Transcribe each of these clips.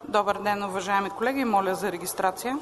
Добър ден, уважаеми колеги. Моля за регистрация.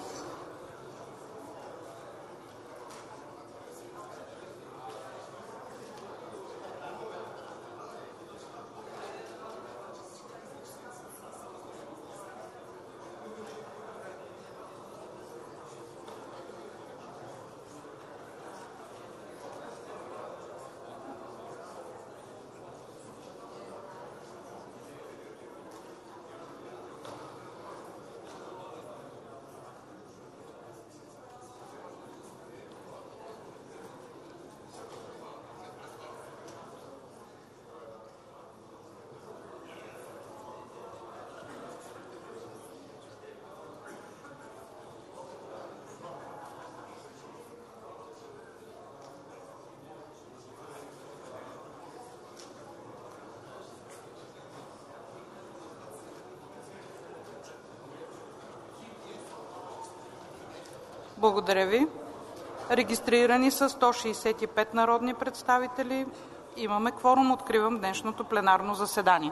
Благодаря ви. Регистрирани са 165 народни представители. Имаме кворум. Откривам днешното пленарно заседание.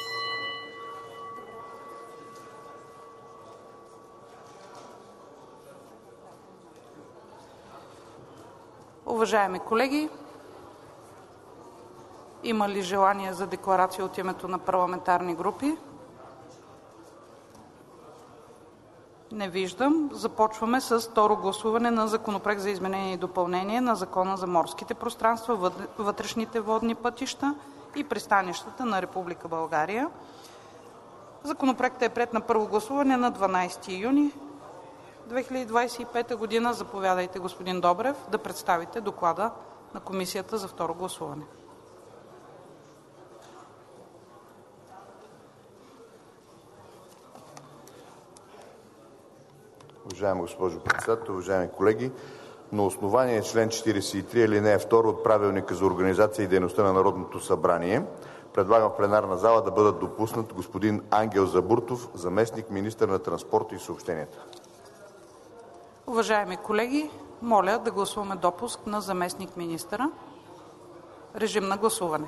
Уважаеми колеги, има ли желание за декларация от името на парламентарни групи? Не виждам. Започваме с второ гласуване на Законопроект за изменение и допълнение на Закона за морските пространства, вътрешните водни пътища и пристанищата на Република България. Законопроектът е приет на първо гласуване на 12 юни 2025 година. Заповядайте, господин Добрев, да представите доклада на Комисията за второ гласуване. Уважаема госпожо председател, уважаеми колеги! На основание член 43, алинея 2 от Правилника за организация и дейността на Народното събрание предлагам в пленарна зала да бъдат допуснат господин Ангел Забуртов, заместник-министър на транспорта и съобщенията. Уважаеми колеги, моля да гласуваме допуск на заместник-министъра. Режим на гласуване.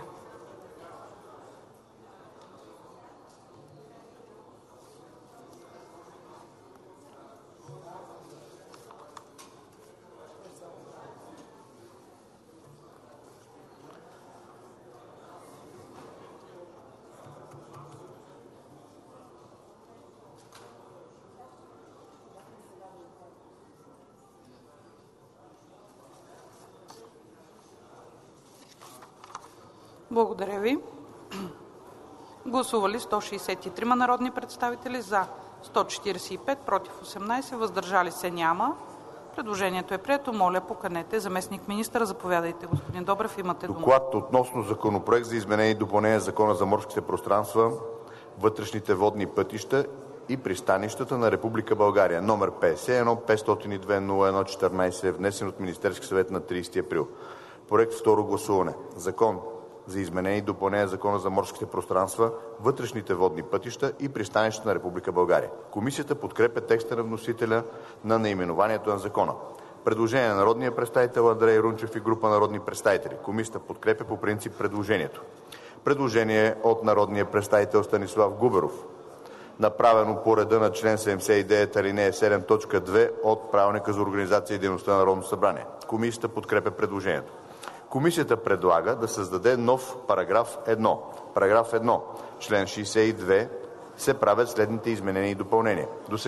Благодаря ви. Гласували 163 народни представители, за 145, против 18, въздържали се няма. Предложението е прието. Моля, поканете заместник-министъра. Заповядайте, господин Добрев, имате дума. Доклад относно Законопроект за изменение и допълнение на Закона за морските пространства, вътрешните водни пътища и пристанищата на Република България, № 51-502-01-14, внесен от Министерския съвет на 30 април. Проект второ гласуване. Закон за изменение и допълнение на Закона за морските пространства, вътрешните водни пътища и пристанищата на Република България. Комисията подкрепя текста на вносителя на наименованието на закона. Предложение на народния представител Андрей Рунчев и група народни представители. Комисията подкрепя по принцип предложението. Предложение от народния представител Станислав Губеров, направено по реда на член 79, алинея 7, т. 2 от Правилника за организация и дейността на Народното събрание. Комисията подкрепя предложението. Комисията предлага да създаде нов параграф 1. Параграф 1. Член 62 се правят следните изменения и допълнения.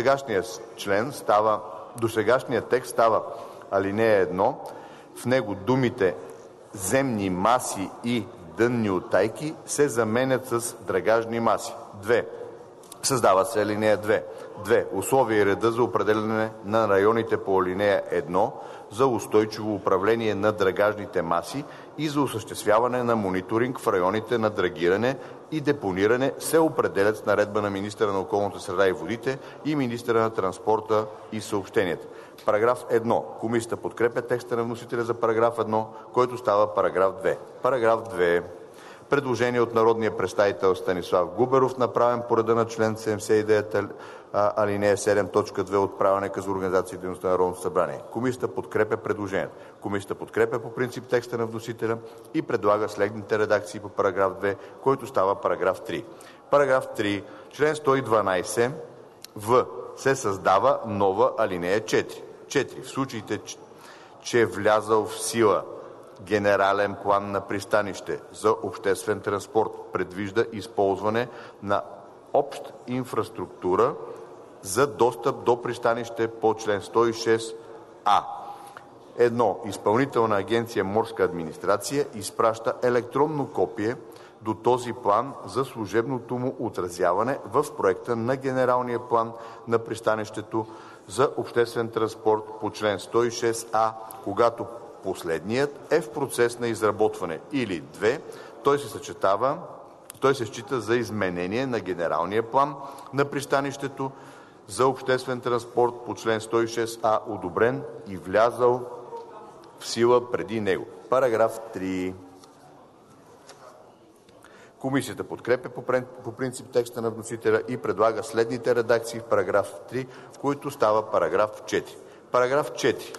Досегашният текст става алинея 1. В него думите земни маси и дънни утайки се заменят с драгажни маси. 2. Създава се алинея 2. 2. Условия и реда за определяне на районите по алинея 1 за устойчиво управление на драгажните маси и за осъществяване на мониторинг в районите на драгиране и депониране се определят с наредба на министъра на околната среда и водите и министъра на транспорта и съобщенията. Параграф 1. Комисията подкрепя текста на вносителя за параграф 1, който става параграф 2. Параграф 2. Предложение от народния представител Станислав Губеров, направен по реда на член 79, алинея 7, т. 2 от Правилника за организация и дейността на Народното събрание. Комисията подкрепя предложението. Комисията подкрепя по принцип текста на вносителя и предлага следните редакции по параграф 2, който става параграф 3. Параграф 3. Член 112 В. Се създава нова алинея 4. 4. В случаите, че влязъл в сила генерален план на пристанище за обществен транспорт предвижда използване на обща инфраструктура за достъп до пристанище по чл. 106а. 1. Изпълнителна агенция Морска администрация изпраща електронно копие до този план за служебното му отразяване в проекта на генералния план на пристанището за обществен транспорт по чл. 106а, когато последният е в процес на изработване, или 2. Той се счита за изменение на генералния план на пристанището за обществен транспорт по чл. 106а, одобрен и влязъл в сила преди него. Параграф 3. Комисията подкрепя по принцип текста на вносителя и предлага следните редакции в параграф 3, който става параграф 4. Параграф 4.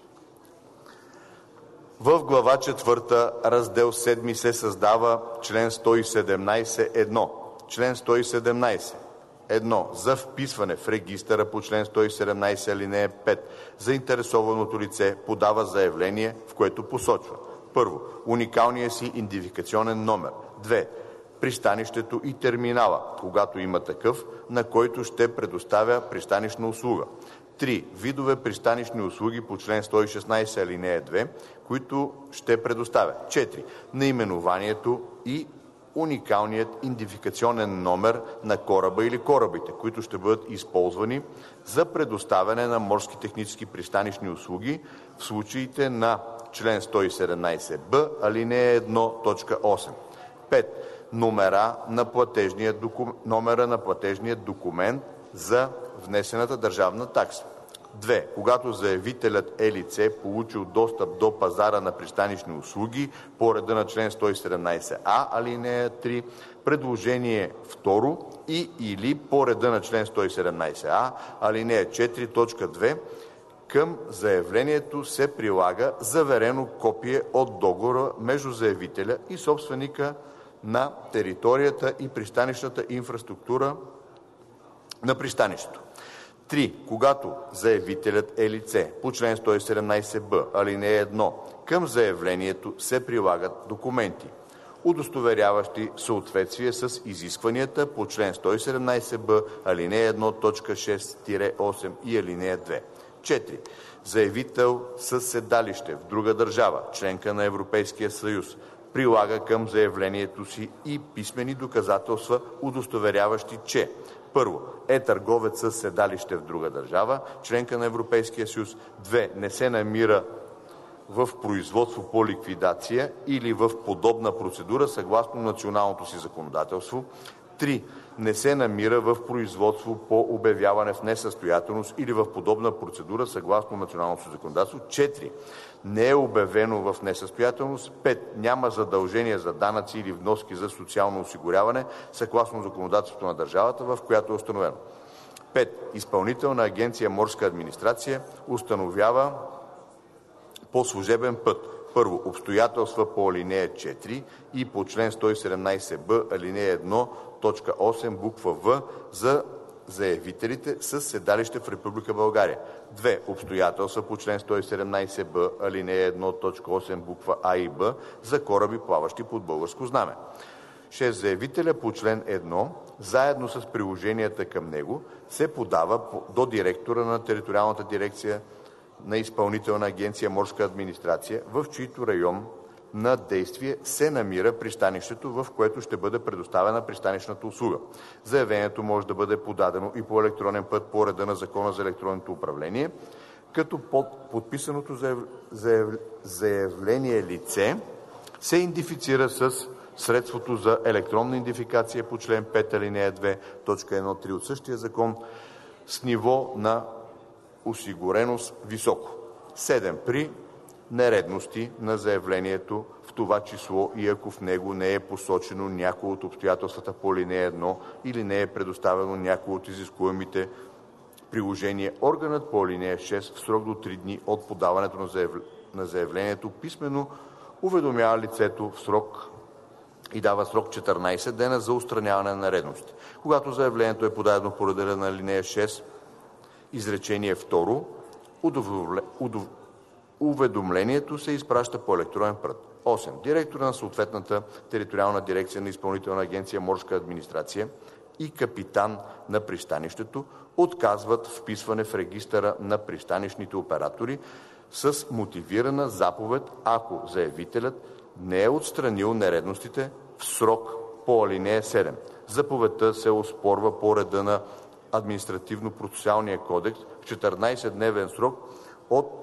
В глава 4, раздел 7 се създава чл. 117.1. Чл. 117. 1. За вписване в регистъра по чл. 117 алинея 5 заинтересованото лице подава заявление, в което посочва: 1. Уникалния си идентификационен номер. 2. Пристанището и терминала, когато има такъв, на който ще предоставя пристанищна услуга. 3. Видове пристанищни услуги по чл. 116 алинея 2, които ще предоставя. 4. Наименованието и уникалният идентификационен номер на кораба или корабите, които ще бъдат използвани за предоставяне на морски технически пристанищни услуги в случаите на чл. 117б, алинея 1, т. 8. 5. Номера на платежния документ за внесената държавна такса. 2. Когато заявителят е лице, получил достъп до пазара на пристанищни услуги по реда на чл. 117а, алинея 3, предложение 2 и/или по реда на чл. 117а, алинея 4, т. 2, към заявлението се прилага заверено копие от договора между заявителя и собственика на територията и пристанищната инфраструктура на пристанището. 3. Когато заявителят е лице по чл. 117б, алинея 1, към заявлението се прилагат документи, удостоверяващи съответствие с изискванията по чл. 117б, алинея 1, т. 6-8 и алинея 2. 4. Заявител със седалище в друга държава, членка на Европейския съюз, прилага към заявлението си и писмени доказателства, удостоверяващи, че: 1. Е търговец със седалище в друга държава, членка на Европейския съюз. 2. Не се намира в производство по ликвидация или в подобна процедура съгласно националното си законодателство. 3. Не се намира в производство по обявяване в несъстоятелност или в подобна процедура съгласно националното си законодателство. 4. Не е обявено в несъстоятелност. 5. Няма задължения за данъци или вноски за социално осигуряване съгласно законодателството на държавата, в която е установено. 5. Изпълнителна агенция Морска администрация установява по служебен път: 1. Обстоятелства по алинея 4 и по чл. 117б, алинея 1, т. 8, буква В за заявителите със седалище в Република България. 2. Обстоятелства по чл. 117б, алинея 1, т. 8, буква А и Б за кораби, плаващи под българско знаме. 6. Заявителя по чл. 1, заедно с приложенията към него, се подава до директора на териториалната дирекция на Изпълнителна агенция Морска администрация, в чийто район на действие се намира пристанището, в което ще бъде предоставена пристанищната услуга. Заявлението може да бъде подадено и по електронен път по реда на Закона за електронното управление, като под подписаното заявление лице се идентифицира с средството за електронна идентификация по чл. 5, алинея 2, т. 1-3 от същия закон с ниво на осигуреност високо. 7. При нередности на заявлението, в това число и ако в него не е посочено някое от обстоятелствата по алинея 1 или не е предоставено някое от изискуемите приложения, органът по алинея 6 в срок до 3 дни от подаването на заявлението писмено уведомява лицето в срок и дава срок 14 дена за отстраняване на нередности. Когато заявлението е подадено по реда на алинея 6, изречение 2, уведомлението се изпраща по електронен път. 8. Директора на съответната териториална дирекция на Изпълнителна агенция „Морска администрация“ и капитан на пристанището отказват вписване в регистъра на пристанищните оператори с мотивирана заповед, ако заявителят не е отстранил нередностите в срок по алинея 7. Заповедта се оспорва по реда на Административно-процесуалния кодекс в 14-дневен срок от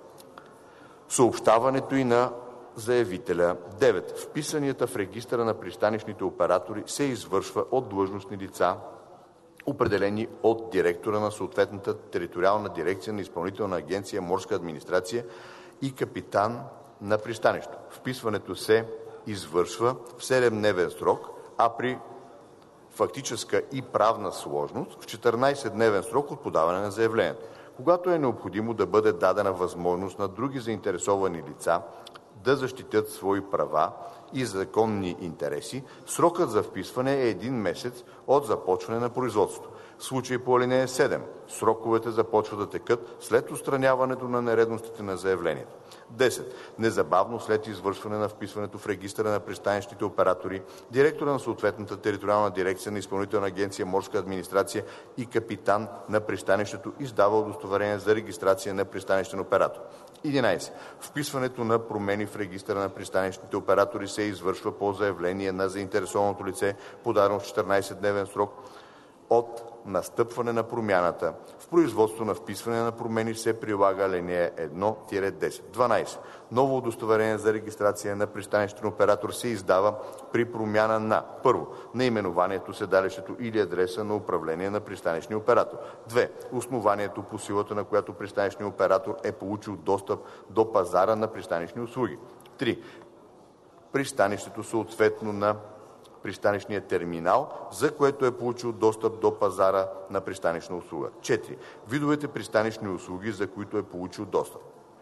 съобщаването й на заявителя. 9. Вписанията в регистъра на пристанищните оператори се извършва от длъжностни лица, определени от директора на съответната териториална дирекция на Изпълнителна агенция „Морска администрация“ и капитан на пристанището. Вписването се извършва в 7-дневен срок, а при фактическа и правна сложност в 14-дневен срок от подаване на заявлението. Когато е необходимо да бъде дадена възможност на други заинтересовани лица да защитят свои права и законни интереси, срокът за вписване е 1 месец от започване на производството. В случай по алинея 7 сроковете започват да текат след отстраняването на нередностите на заявлението. 10. Незабавно след извършване на вписването в регистъра на пристанищните оператори, директора на съответната териториална дирекция на Изпълнителна агенция „Морска администрация“ и капитан на пристанището издава удостоверение за регистрация на пристанищен оператор. 11. Вписването на промени в регистъра на пристанищните оператори се извършва по заявление на заинтересованото лице, подадено в 14-дневен срок от настъпване на промяната. В производство на вписване на промени се прилага алинея 1-10. 12. Ново удостоверение за регистрация на пристанищен оператор се издава при промяна на: 1. наименованието, седалището или адреса на управление на пристанищния оператор. 2. основанието, по силата на което пристанищният оператор е получил достъп до пазара на пристанищни услуги. 3. пристанището, съответно на пристанищния терминал, за което е получил достъп до пазара на пристанищна услуга. 4. видовете пристанищни услуги, за които е получил достъп.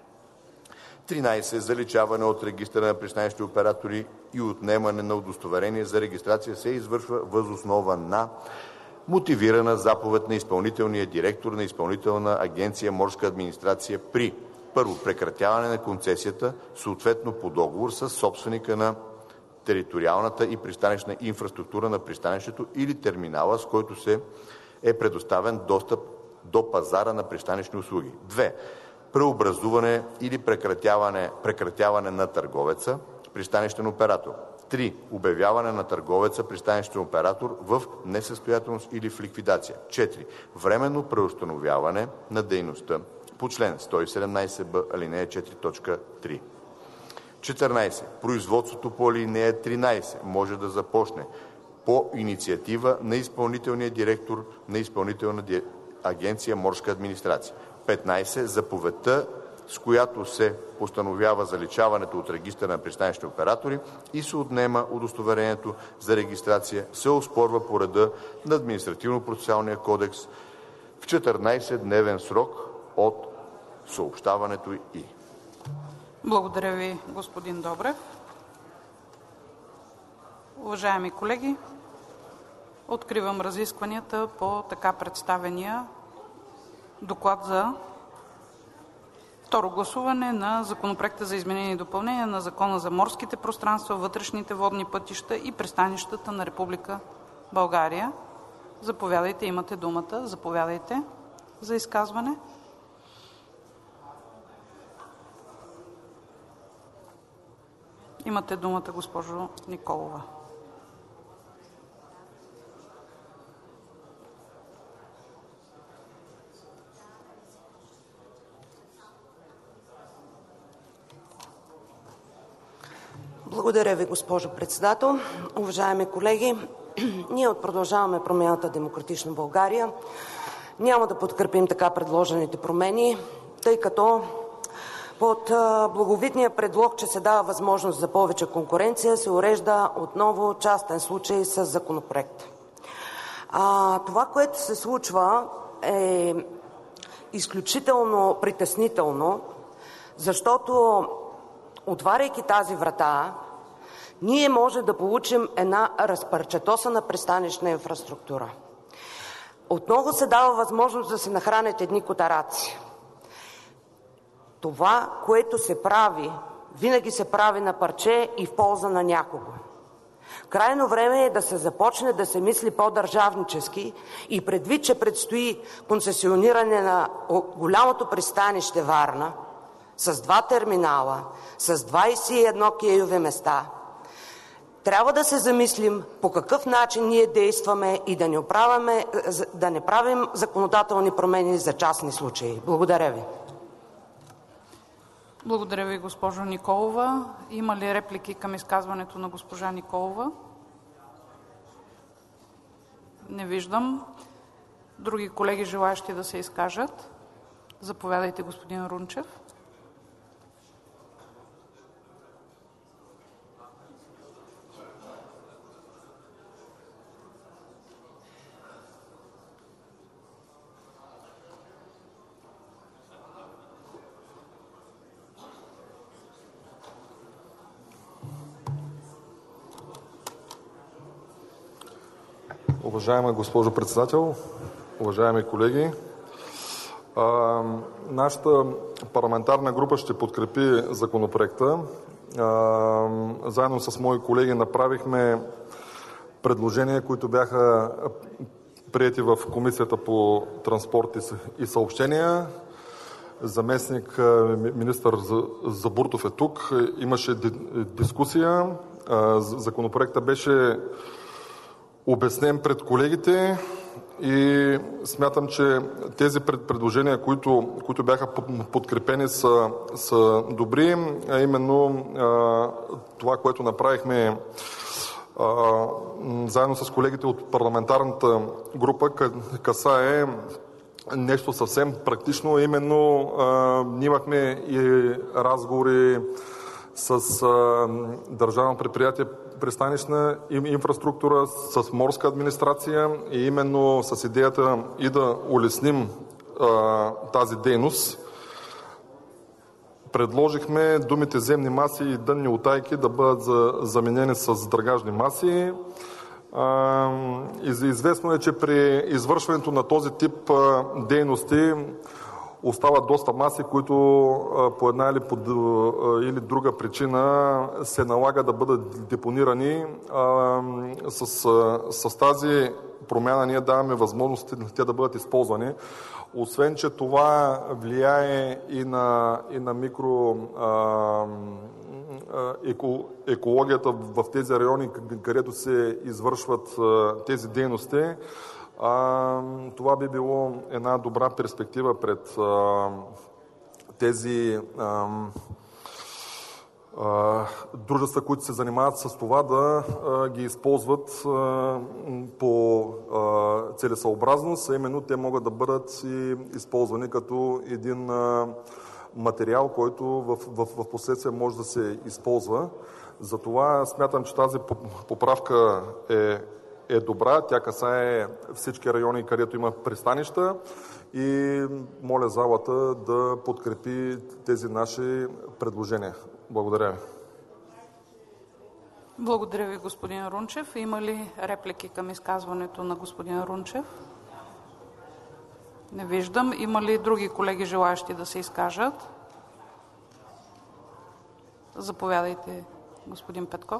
13. заличаване от регистъра на пристанищни оператори и отнемане на удостоверение за регистрация се извършва въз основа на мотивирана заповед на изпълнителния директор на Изпълнителна агенция „Морска администрация“ при: 1. прекратяване на концесията, съответно по договор с собственика на териториалната и пристанищна инфраструктура на пристанището или терминала, с който се е предоставен достъп до пазара на пристанищни услуги. 2. преобразуване или прекратяване на търговеца, пристанищен оператор. 3. обявяване на търговеца, пристанищен оператор в несъстоятелност или в ликвидация. 4. временно преустановяване на дейността по чл. 117б, алинея 4, точка 3. 14. производството по алинея 13 може да започне по инициатива на изпълнителния директор на Изпълнителна агенция „Морска администрация“. 15. заповедта, с която се постановява заличаването от регистъра на пристанищни оператори и се отнема удостоверението за регистрация, се оспорва по реда на Административно-процесуалния кодекс в 14-дневен срок от съобщаването й. Благодаря ви, господин Добрев. Уважаеми колеги, откривам разискванията по така представения доклад за второ гласуване на Законопроекта за изменение и допълнение на Закона за морските пространства, вътрешните водни пътища и пристанищата на Република България. Заповядайте, имате думата. Заповядайте за изказване. Имате думата, госпожо Николова. Благодаря ви, госпожо председател. Уважаеми колеги, ние от Продължаваме Промяната Демократична България няма да подкрепим така предложените промени, тъй като под благовидния предлог, че се дава възможност за повече конкуренция, се урежда отново частен случай със законопроект. Това, което се случва, е изключително притеснително, защото отваряйки тази врата, ние може да получим една разпарчатосана пристанищна инфраструктура. Отново се дава възможност да се нахранят едни котараци. Това, което се прави, винаги се прави на парче и в полза на някого. Крайно време е да се започне да се мисли по-държавнически и предвид, че предстои концесиониране на голямото пристанище Варна с 2 терминала, с 21 кейови места, трябва да се замислим по какъв начин ние действаме и да не правим законодателни промени за частни случаи. Благодаря ви. Благодаря ви, госпожо Николова. Има ли реплики към изказването на госпожа Николова? Не виждам. Други колеги, желаещи да се изкажат? Заповядайте, господин Рунчев. Уважаема госпожо председател, уважаеми колеги! Нашата парламентарна група ще подкрепи законопроекта. Заедно с мои колеги направихме предложения, които бяха приети в Комисията по транспорт и съобщения. Заместник министър Забуртов е тук. Имаше дискусия. Законопроектът беше обяснен пред колегите и смятам, че тези предложения, които бяха подкрепени, са добри, а именно това, което направихме заедно с колегите от парламентарната група, касае нещо съвсем практично, именно ние имахме и разговори с Държавно предприятие пристанищна инфраструктура, с морска администрация и именно с идеята и да улесним тази дейност, предложихме думите земни маси и дънни утайки да бъдат заменени с драгажни маси. Известно е, че при извършването на този тип дейности остават доста маси, които по една или друга причина се налага да бъдат депонирани. С тази промяна ние даваме възможност те да бъдат използвани. Освен че това влияе и на екологията в тези райони, където се извършват тези дейности. Това би било една добра перспектива пред тези дружества, които се занимават с това, да ги използват по целесъобразност, а именно те могат да бъдат и използвани като един материал, който в последствие може да се използва. Затова смятам, че тази поправка е добра. Тя касае всички райони, където има пристанища и моля залата да подкрепи тези наши предложения. Благодаря ви. Благодаря ви, господин Рунчев. Има ли реплики към изказването на господин Рунчев? Не виждам. Има ли други колеги, желаещи да се изкажат? Заповядайте, господин Петков.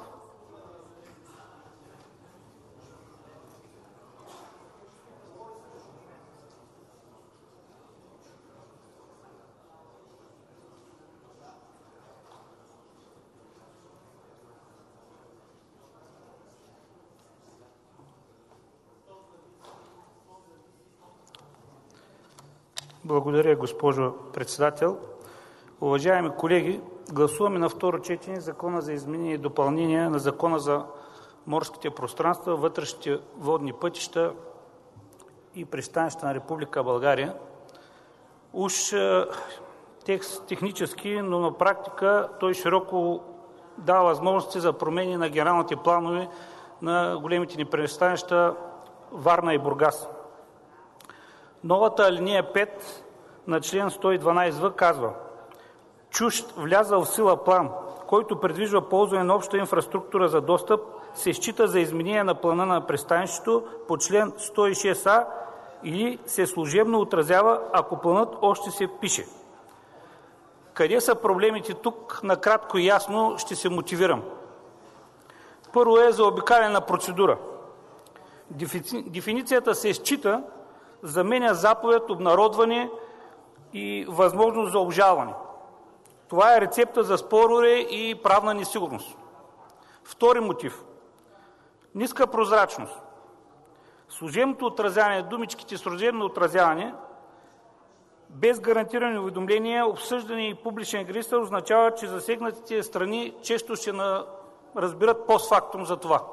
Благодаря, госпожо председател. Уважаеми колеги, гласуваме на второ четене Закона за изменение и допълнение на Закона за морските пространства, вътрешните водни пътища и пристанища на Република България. Уж текст технически, но на практика той широко дава възможности за промени на генералните планове на големите ни пристанища Варна и Бургас. Новата алинея 5 на член 112в казва: чужд влязъл в сила план, който предвижда ползване на обща инфраструктура за достъп, се счита за изменение на плана на пристанището по член 106а или се служебно отразява, ако планът още се пише. Къде са проблемите тук? Накратко и ясно ще се мотивирам. Първо е заобикаляне на процедура. Дефиницията се счита, заменя заповед, обнародване и възможност за обжалване. Това е рецепта за спорове и правна несигурност. Втори мотив – ниска прозрачност. Служебното отразяване, думичките служебно отразяване, без гарантирани уведомления, обсъждане и публичен регистър означава, че засегнатите страни често ще разбират постфактум за това.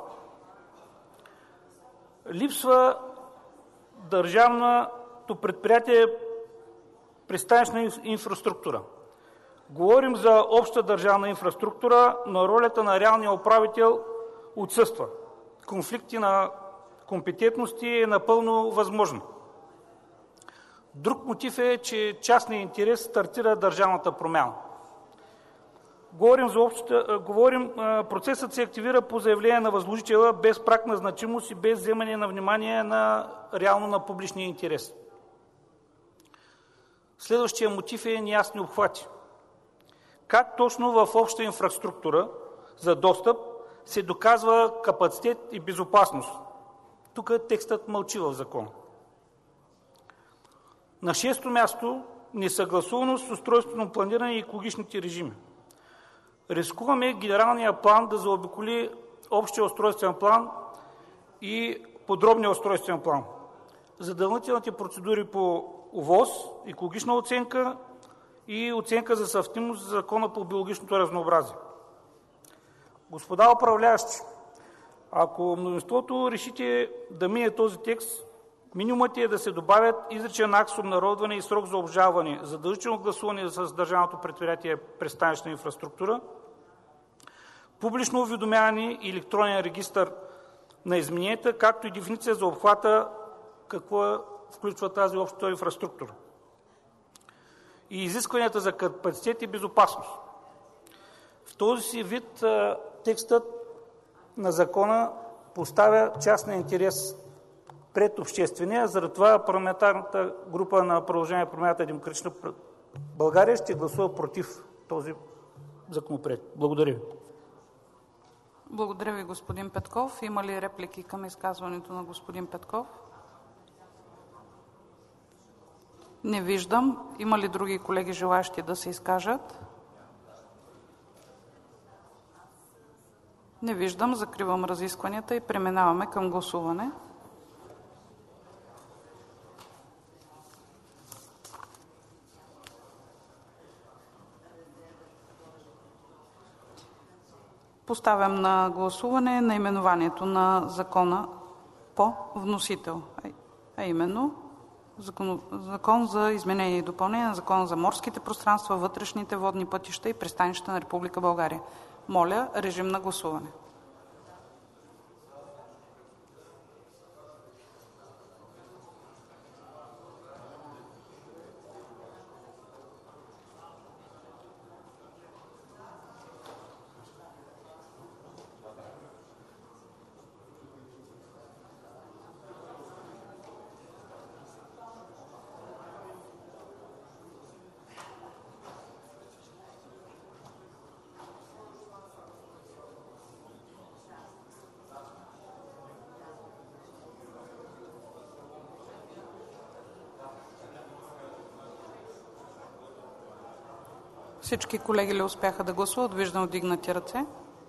Липсва държавното предприятие пристанищна инфраструктура. Говорим за обща държавна инфраструктура, но ролята на реалния управител отсъства. Конфликти на компетентности е напълно възможно. Друг мотив е, че частният интерес стартира държавната промяна. Процесът се активира по заявление на възложителя без праг на значимост и без вземане на внимание реално на публичния интерес. Следващия мотив е неясни обхвати. Как точно в обща инфраструктура за достъп се доказва капацитет и безопасност? Тук текстът мълчи в закона. На шесто място – несъгласуваност с устройствено планиране и екологичните режими. Рискуваме генералния план да заобиколи общия устройствен план и подробния устройствен план. Задължителните процедури по ОВОС, екологична оценка и оценка за съвместимост за закона по биологичното разнообразие. Господа управляващи, ако мнозинството решите да мине този текст, минимумът е да се добавят изричен акт с обнародване и срок за обжалване, задължително гласуване с държавното предприятие пристанищна инфраструктура, публично уведомяване и електронен регистър на измененията, както и дефиниция за обхвата, какво включва тази обща инфраструктура и изискванията за капацитет и безопасност. В този си вид текстът на закона поставя частния интерес пред обществения, заради това парламентарната група на Продължение промяната Демократична България ще гласува против този законопроект. Благодаря ви. Благодаря ви, господин Петков. Има ли реплики към изказването на господин Петков? Не виждам. Има ли други колеги, желаещи да се изкажат? Не виждам. Закривам разискванията и преминаваме към гласуване. Поставям на гласуване наименованието на закона по вносител, а именно Закон за изменение и допълнение на Закона за морските пространства, вътрешните водни пътища и пристанищата на Република България. Моля, режим на гласуване. Всички колеги ли успяха да гласуват? Виждам вдигнати ръце.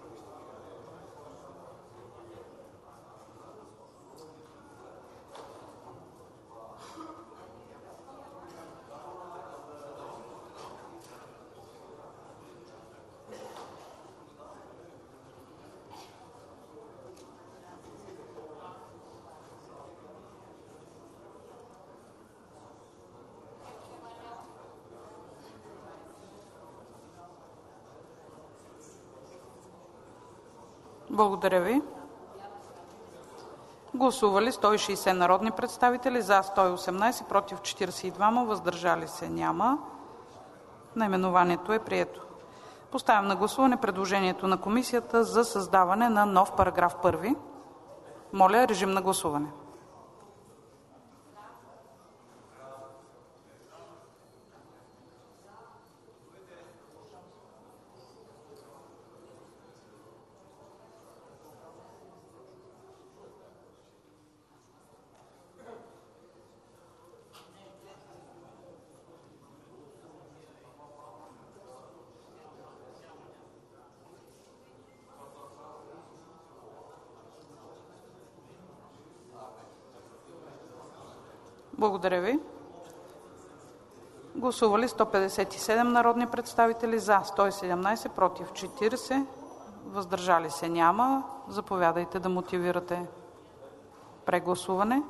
Благодаря ви. Гласували 160 народни представители, за 118, против 42, въздържали се няма. Наименованието е прието. Поставям на гласуване предложението на комисията за създаване на нов параграф 1. Моля, режим на гласуване. Благодаря ви. Гласували 157 народни представители, за 117, против 40, въздържали се няма. Заповядайте да мотивирате прегласуване.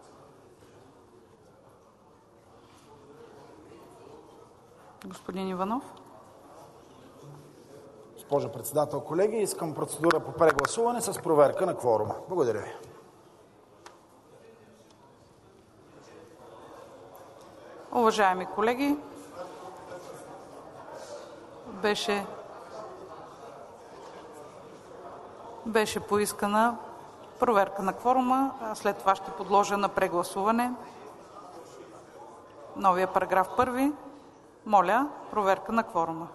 Господин Иванов. Госпожо председател, колеги, искам процедура по прегласуване с проверка на кворума. Благодаря ви. Уважаеми колеги, беше поискана проверка на кворума, а след това ще подложа на прегласуване новия параграф 1. Моля, проверка на кворума.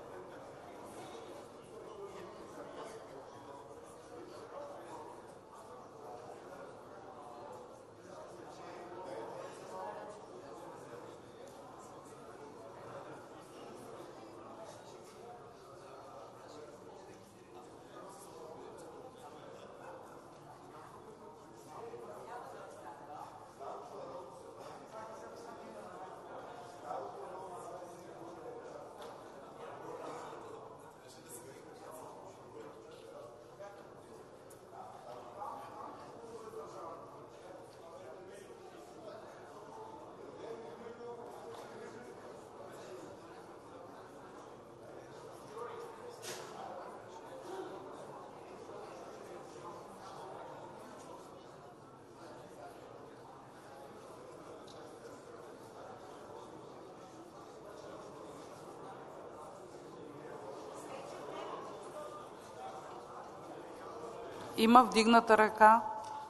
Има вдигната ръка.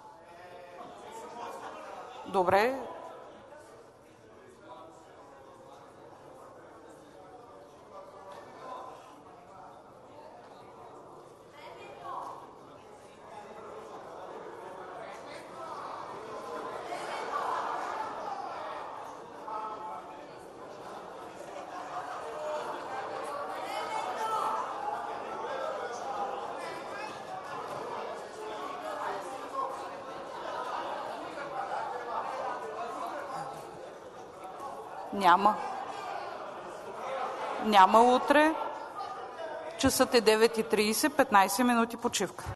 Добре. Няма. Няма утре. Часът е 9:30, 15 минути почивка.